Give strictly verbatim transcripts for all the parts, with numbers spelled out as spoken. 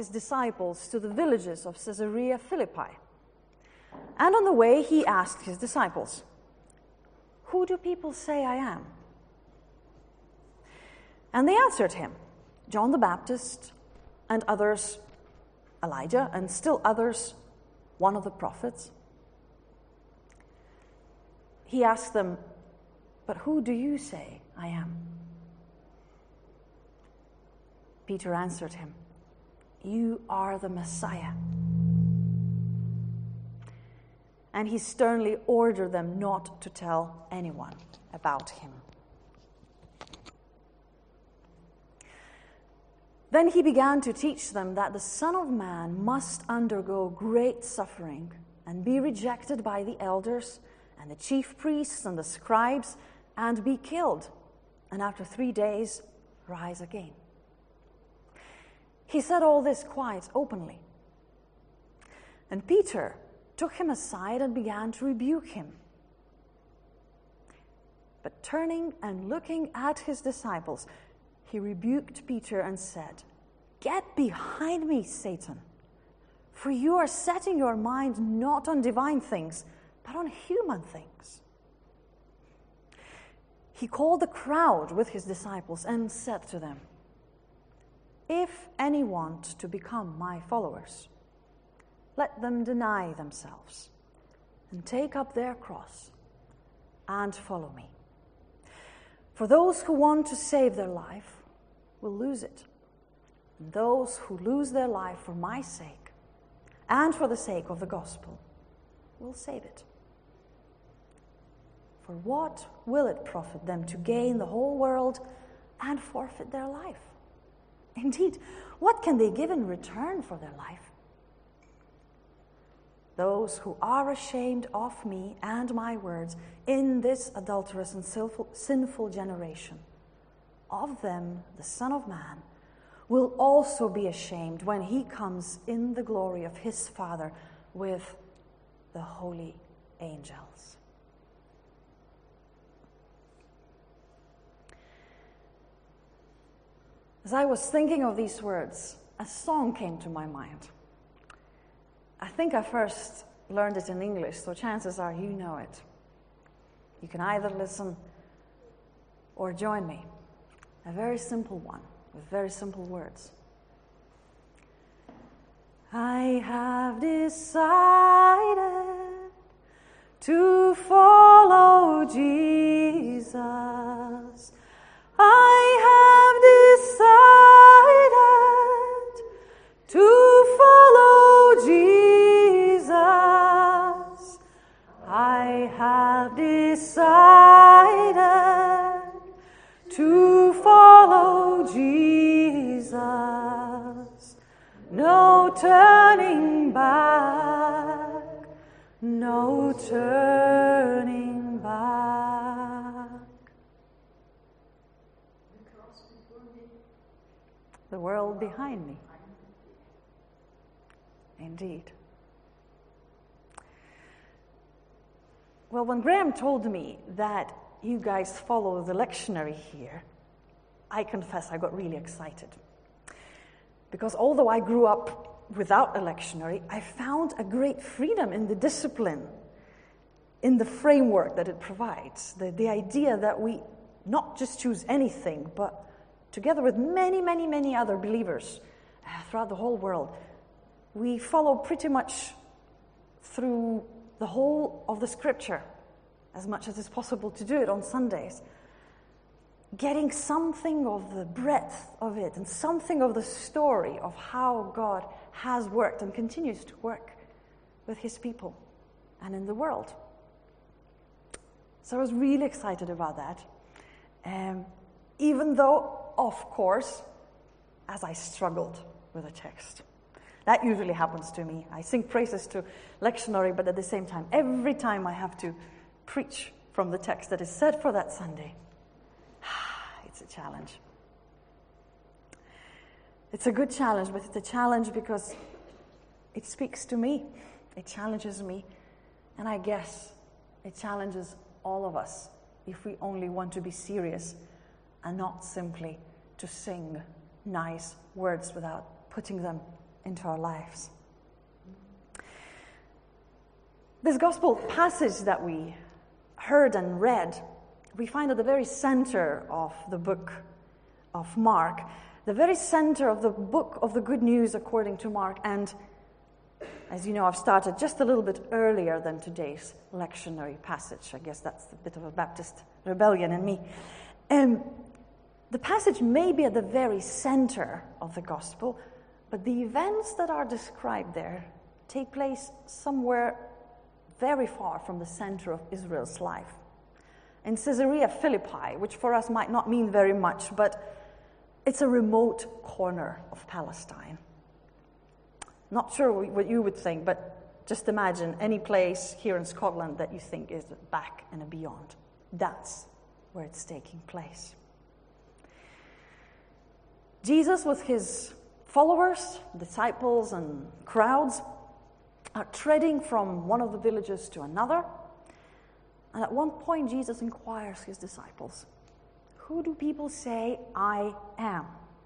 his disciples to the villages of Caesarea Philippi. And on the way, he asked his disciples, "Who do people say I am?" And they answered him, "John the Baptist, and others Elijah, and still others one of the prophets." He asked them, "But who do you say I am?" Peter answered him, "You are the Messiah." And he sternly ordered them not to tell anyone about him. Then he began to teach them that the Son of Man must undergo great suffering and be rejected by the elders and the chief priests and the scribes and be killed, and after three days rise again. He said all this quite openly. And Peter took him aside and began to rebuke him. But turning and looking at his disciples, he rebuked Peter and said, "Get behind me, Satan, for you are setting your mind not on divine things, but on human things." He called the crowd with his disciples and said to them, "If any want to become my followers, let them deny themselves and take up their cross and follow me. For those who want to save their life will lose it, and those who lose their life for my sake and for the sake of the gospel will save it. For what will it profit them to gain the whole world and forfeit their life? Indeed, what can they give in return for their life? Those who are ashamed of me and my words in this adulterous and sinful, sinful generation, of them the Son of Man will also be ashamed when he comes in the glory of his Father with the holy angels." As I was thinking of these words, a song came to my mind. I think I first learned it in English, so chances are you know it. You can either listen or join me. A very simple one, with very simple words. I have decided to follow Jesus. I have decided to follow Jesus. I have decided to follow Jesus. No turning back, no turning back. The world behind me. Indeed. Well, when Graham told me that you guys follow the lectionary here, I confess I got really excited. Because although I grew up without a lectionary, I found a great freedom in the discipline, in the framework that it provides. The, the idea that we not just choose anything, but together with many, many, many other believers uh, throughout the whole world, we follow pretty much through the whole of the Scripture, as much as it's possible to do it on Sundays, getting something of the breadth of it and something of the story of how God has worked and continues to work with his people and in the world. So I was really excited about that. Um, even though, of course, as I struggled with the text. That usually happens to me. I sing praises to lectionary, but at the same time, every time I have to preach from the text that is said for that Sunday, it's a challenge. It's a good challenge, but it's a challenge because it speaks to me. It challenges me. And I guess it challenges all of us if we only want to be serious and not simply to sing nice words without putting them into our lives. This gospel passage that we heard and read, we find at the very center of the book of Mark, the very center of the book of the good news according to Mark. And as you know, I've started just a little bit earlier than today's lectionary passage. I guess that's a bit of a Baptist rebellion in me. Um, the passage may be at the very center of the gospel, but the events that are described there take place somewhere very far from the center of Israel's life. In Caesarea Philippi, which for us might not mean very much, but it's a remote corner of Palestine. Not sure what you would think, but just imagine any place here in Scotland that you think is back and beyond. That's where it's taking place. Jesus, with his followers, disciples, and crowds, are treading from one of the villages to another. And at one point, Jesus inquires his disciples, "Who do people say I am?"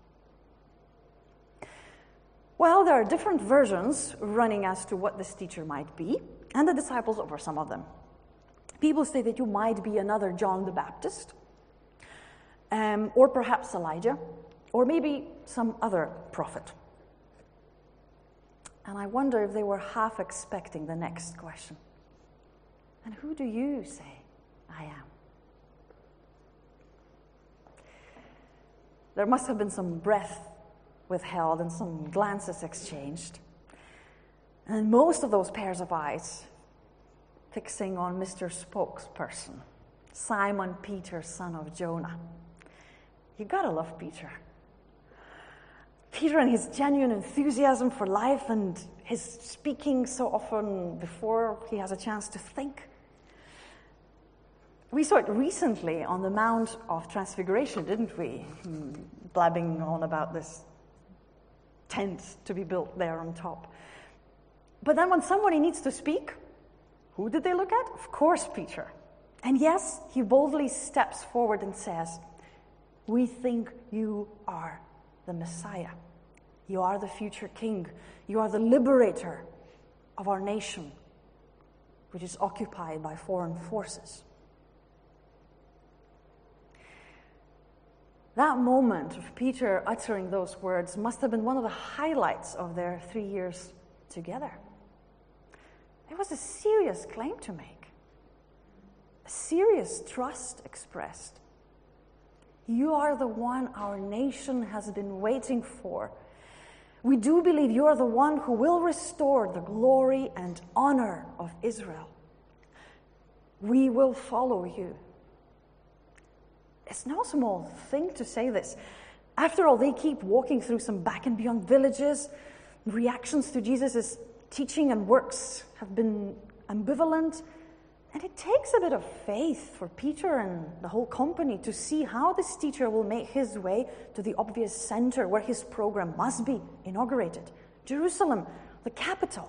Well, there are different versions running as to what this teacher might be, and the disciples offer some of them. People say that you might be another John the Baptist, um, or perhaps Elijah, or maybe some other prophet. And I wonder if they were half expecting the next question. And who do you say I am? There must have been some breath withheld and some glances exchanged. And most of those pairs of eyes fixing on Mister Spokesperson, Simon Peter, son of Jonah. You gotta love Peter. Peter and his genuine enthusiasm for life and his speaking so often before he has a chance to think. We saw it recently on the Mount of Transfiguration, didn't we? Hmm, blabbing on about this tent to be built there on top. But then when somebody needs to speak, who did they look at? Of course, Peter. And yes, he boldly steps forward and says, "We think you are the Messiah. You are the future king. You are the liberator of our nation, which is occupied by foreign forces." That moment of Peter uttering those words must have been one of the highlights of their three years together. It was a serious claim to make, a serious trust expressed. You are the one our nation has been waiting for. We do believe you are the one who will restore the glory and honor of Israel. We will follow you. It's no small thing to say this. After all, they keep walking through some back and beyond villages. Reactions to Jesus' teaching and works have been ambivalent. And it takes a bit of faith for Peter and the whole company to see how this teacher will make his way to the obvious center where his program must be inaugurated, Jerusalem, the capital.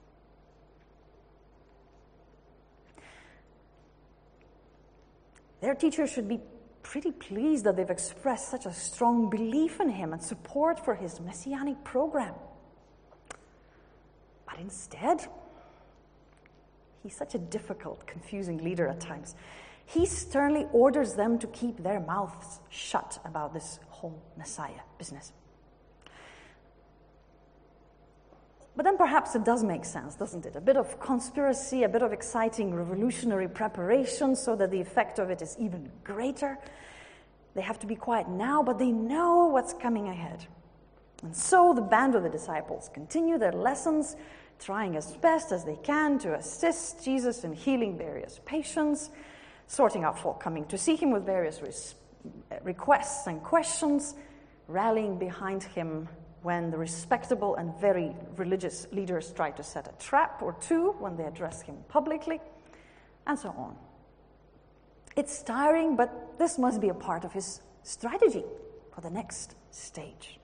Their teacher should be pretty pleased that they've expressed such a strong belief in him and support for his messianic program. But instead, he's such a difficult, confusing leader at times. He sternly orders them to keep their mouths shut about this whole Messiah business. But then perhaps it does make sense, doesn't it? A bit of conspiracy, a bit of exciting revolutionary preparation so that the effect of it is even greater. They have to be quiet now, but they know what's coming ahead. And so the band of the disciples continue their lessons, trying as best as they can to assist Jesus in healing various patients, sorting out folk coming to see him with various res- requests and questions, rallying behind him when the respectable and very religious leaders try to set a trap or two when they address him publicly, and so on. It's tiring, but this must be a part of his strategy for the next stage.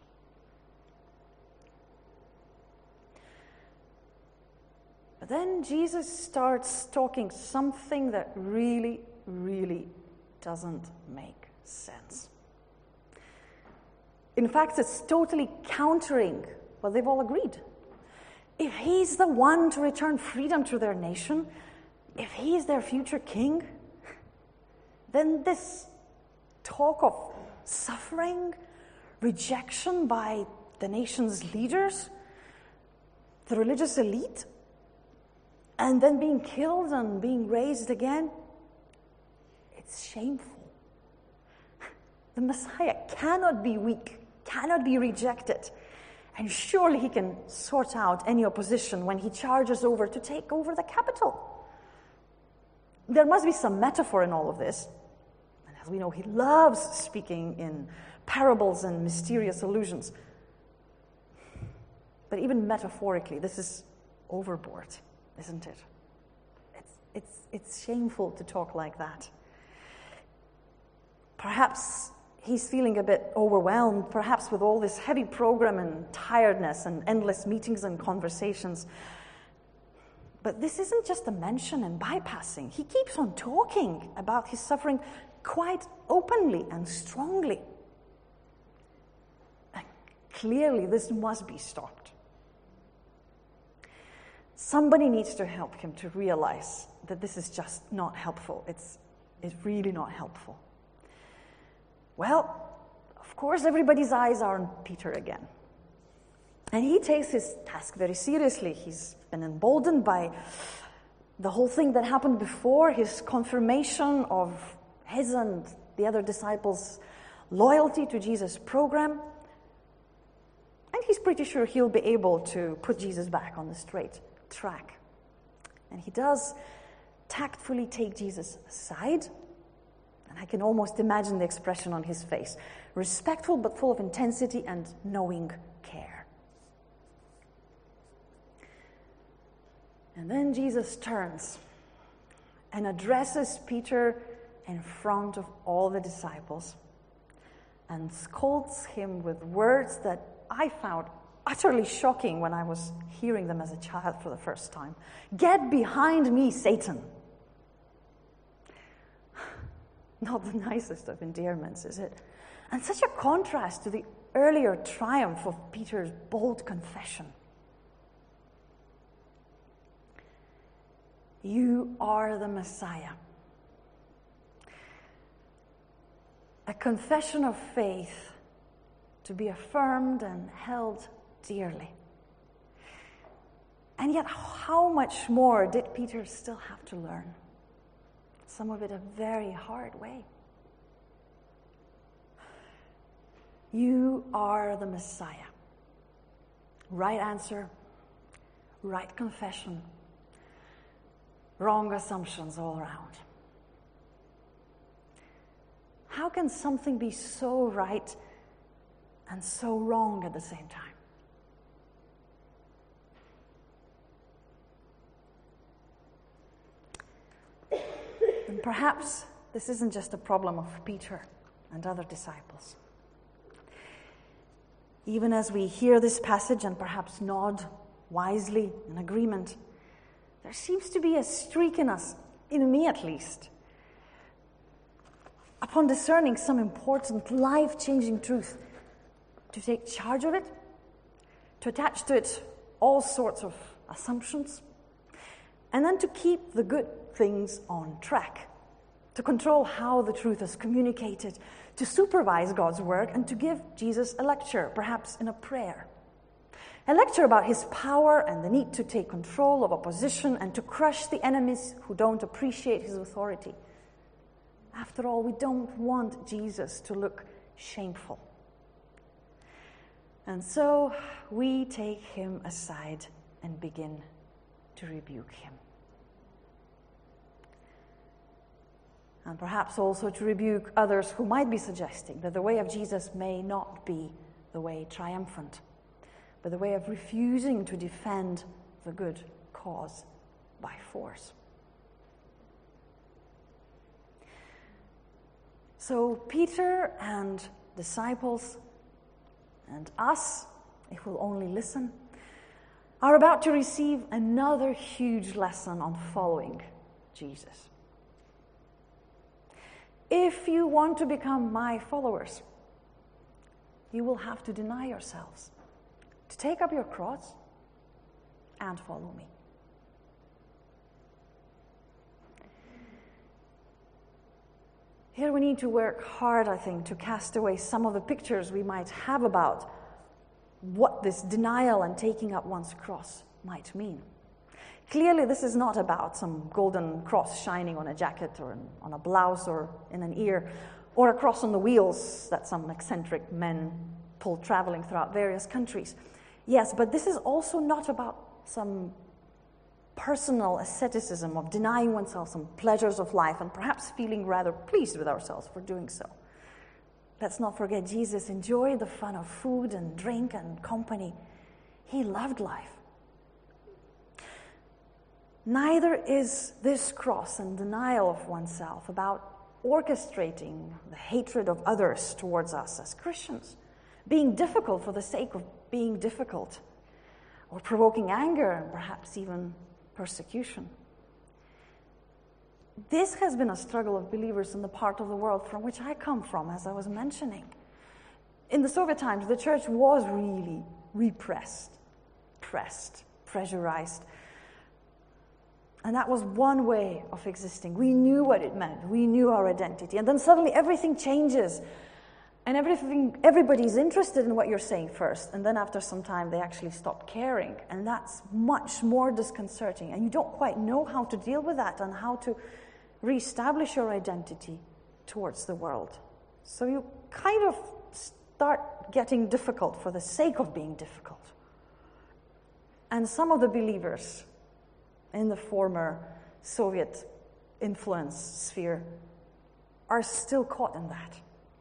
But then Jesus starts talking something that really, really doesn't make sense. In fact, it's totally countering Well, they've all agreed. If he's the one to return freedom to their nation, if he's their future king, then this talk of suffering, rejection by the nation's leaders, the religious elite, and then being killed and being raised again, it's shameful. The Messiah cannot be weak, cannot be rejected, and surely he can sort out any opposition when he charges over to take over the capital. There must be some metaphor in all of this. And as we know, he loves speaking in parables and mysterious allusions. But even metaphorically, this is overboard, isn't it? It's, it's, it's shameful to talk like that. Perhaps he's feeling a bit overwhelmed, perhaps with all this heavy program and tiredness and endless meetings and conversations. But this isn't just a mention and bypassing. He keeps on talking about his suffering quite openly and strongly. And clearly, this must be stopped. Somebody needs to help him to realize that this is just not helpful. It's, it's really not helpful. Well, of course, everybody's eyes are on Peter again. And he takes his task very seriously. He's been emboldened by the whole thing that happened before, his confirmation of his and the other disciples' loyalty to Jesus' program. And he's pretty sure he'll be able to put Jesus back on the straight track. And he does tactfully take Jesus aside. And I can almost imagine the expression on his face. Respectful but full of intensity and knowing care. And then Jesus turns and addresses Peter in front of all the disciples and scolds him with words that I found utterly shocking when I was hearing them as a child for the first time. "Get behind me, Satan." Not the nicest of endearments, is it? And such a contrast to the earlier triumph of Peter's bold confession. You are the Messiah. A confession of faith to be affirmed and held dearly. And yet, how much more did Peter still have to learn? Some of it a very hard way. You are the Messiah. Right answer, right confession, wrong assumptions all around. How can something be so right and so wrong at the same time? And perhaps this isn't just a problem of Peter and other disciples. Even as we hear this passage and perhaps nod wisely in agreement, there seems to be a streak in us, in me at least, upon discerning some important life-changing truth, to take charge of it, to attach to it all sorts of assumptions, and then to keep the good things on track, to control how the truth is communicated, to supervise God's work, and to give Jesus a lecture, perhaps in a prayer. A lecture about his power and the need to take control of opposition and to crush the enemies who don't appreciate his authority. After all, we don't want Jesus to look shameful. And so we take him aside and begin to rebuke him. And perhaps also to rebuke others who might be suggesting that the way of Jesus may not be the way triumphant, but the way of refusing to defend the good cause by force. So Peter and disciples and us, if we'll only listen, are about to receive another huge lesson on following Jesus. If you want to become my followers, you will have to deny yourselves, to take up your cross and follow me. Here we need to work hard, I think, to cast away some of the pictures we might have about what this denial and taking up one's cross might mean. Clearly, this is not about some golden cross shining on a jacket or on a blouse or in an ear, or a cross on the wheels that some eccentric men pull traveling throughout various countries. Yes, but this is also not about some personal asceticism of denying oneself some pleasures of life and perhaps feeling rather pleased with ourselves for doing so. Let's not forget, Jesus enjoyed the fun of food and drink and company. He loved life. Neither is this cross and denial of oneself about orchestrating the hatred of others towards us as Christians, being difficult for the sake of being difficult, or provoking anger and perhaps even persecution. This has been a struggle of believers in the part of the world from which I come from, as I was mentioning. In the Soviet times, the church was really repressed, pressed, pressurized. And that was one way of existing. We knew what it meant. We knew our identity. And then suddenly everything changes. And everything, everybody's interested in what you're saying first. And then after some time, they actually stop caring. And that's much more disconcerting. And you don't quite know how to deal with that and how to reestablish your identity towards the world. So you kind of start getting difficult for the sake of being difficult. And some of the believers in the former Soviet influence sphere are still caught in that.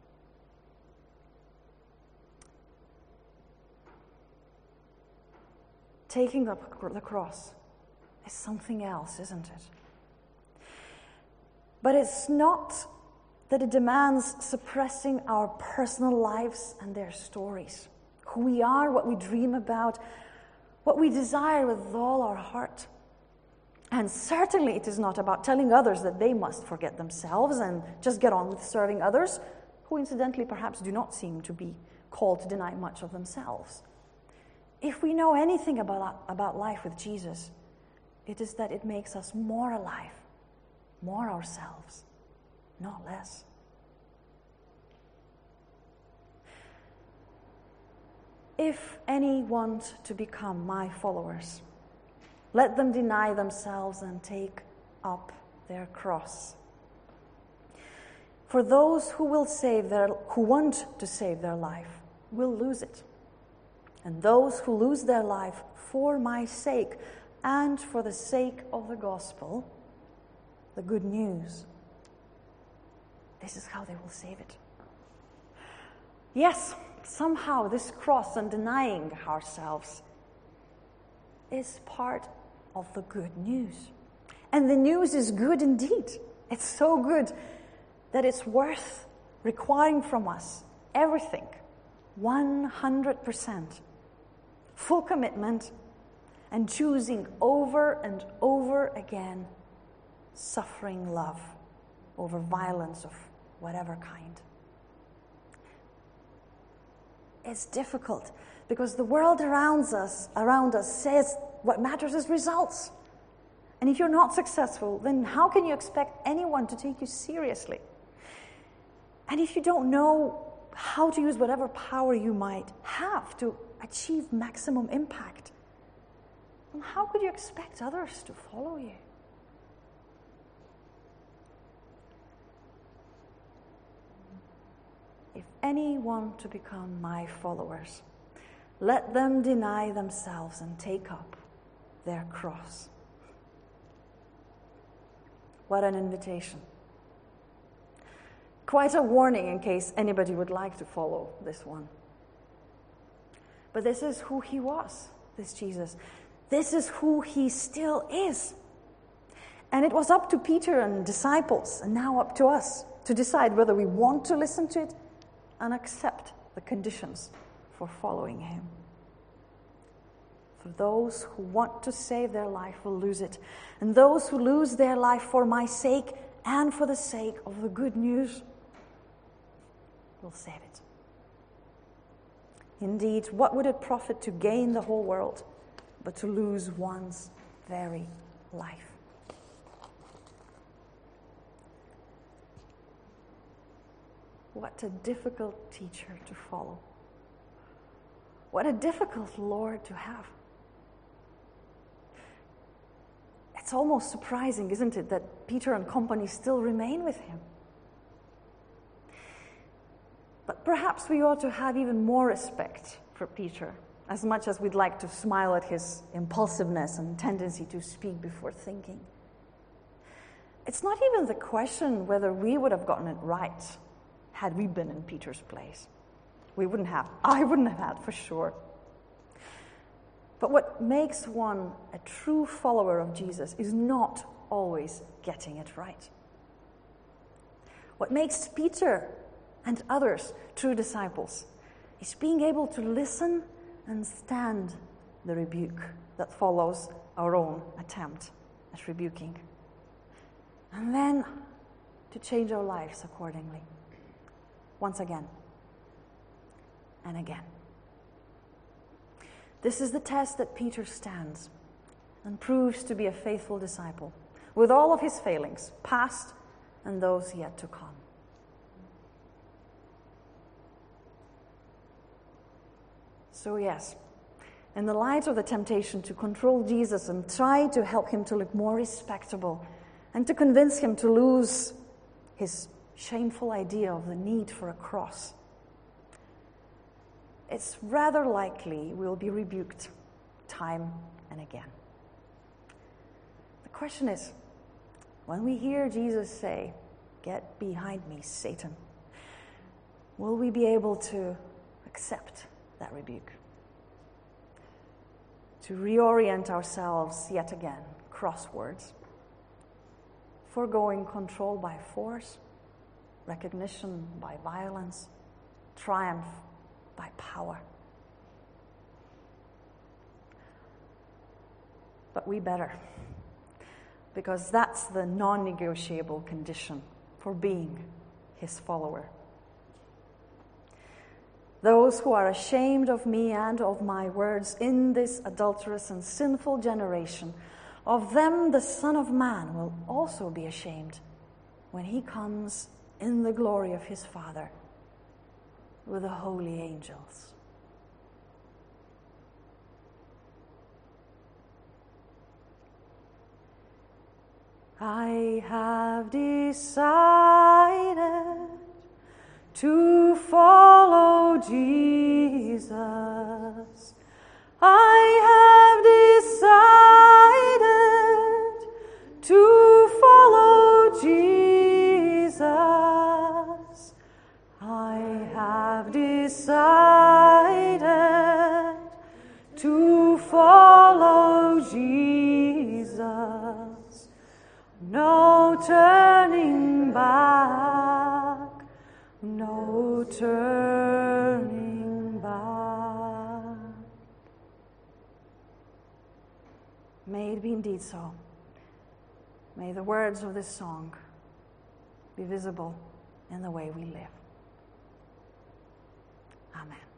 Taking up the cross is something else, isn't it? But it's not that it demands suppressing our personal lives and their stories, who we are, what we dream about, what we desire with all our heart. And certainly it is not about telling others that they must forget themselves and just get on with serving others, who incidentally perhaps do not seem to be called to deny much of themselves. If we know anything about, about life with Jesus, it is that it makes us more alive, more ourselves, not less. If any want to become my followers, let them deny themselves and take up their cross. For those who will save their, who want to save their life will lose it. And those who lose their life for my sake and for the sake of the gospel, the good news, this is how they will save it. Yes, somehow this cross and denying ourselves is part of the good news. And the news is good indeed. It's so good that it's worth requiring from us everything, one hundred percent. Full commitment, and choosing over and over again suffering love over violence of whatever kind. It's difficult because the world around us, around us says what matters is results. And if you're not successful, then how can you expect anyone to take you seriously? And if you don't know how to use whatever power you might have to achieve maximum impact, then how could you expect others to follow you? If any want to become my followers, let them deny themselves and take up their cross. What an invitation. Quite a warning in case anybody would like to follow this one. But this is who he was, this Jesus. This is who he still is. And it was up to Peter and disciples, and now up to us, to decide whether we want to listen to it and accept the conditions for following him. For those who want to save their life will lose it. And those who lose their life for my sake and for the sake of the good news will save it. Indeed, what would it profit to gain the whole world, but to lose one's very life? What a difficult teacher to follow. What a difficult Lord to have. It's almost surprising, isn't it, that Peter and company still remain with him. But perhaps we ought to have even more respect for Peter, as much as we'd like to smile at his impulsiveness and tendency to speak before thinking. It's not even the question whether we would have gotten it right had we been in Peter's place. We wouldn't have. I wouldn't have had, for sure. But what makes one a true follower of Jesus is not always getting it right. What makes Peter and others true disciples is being able to listen and stand the rebuke that follows our own attempt at rebuking. And then to change our lives accordingly. Once again and again. This is the test that Peter stands and proves to be a faithful disciple, with all of his failings, past and those yet to come. So yes, in the light of the temptation to control Jesus and try to help him to look more respectable and to convince him to lose his shameful idea of the need for a cross, it's rather likely we'll be rebuked time and again. The question is, when we hear Jesus say, "Get behind me, Satan," will we be able to accept that rebuke? To reorient ourselves yet again, crosswards, foregoing control by force, recognition by violence, triumph by power. But we better, because that's the non-negotiable condition for being his follower. Those who are ashamed of me and of my words in this adulterous and sinful generation, of them the Son of Man will also be ashamed when he comes in the glory of his Father with the holy angels. I have decided to follow Jesus. I have decided to follow Jesus. I have decided to follow Jesus. No turning back. No turning back. May it be indeed so. May the words of this song be visible in the way we live. Amen.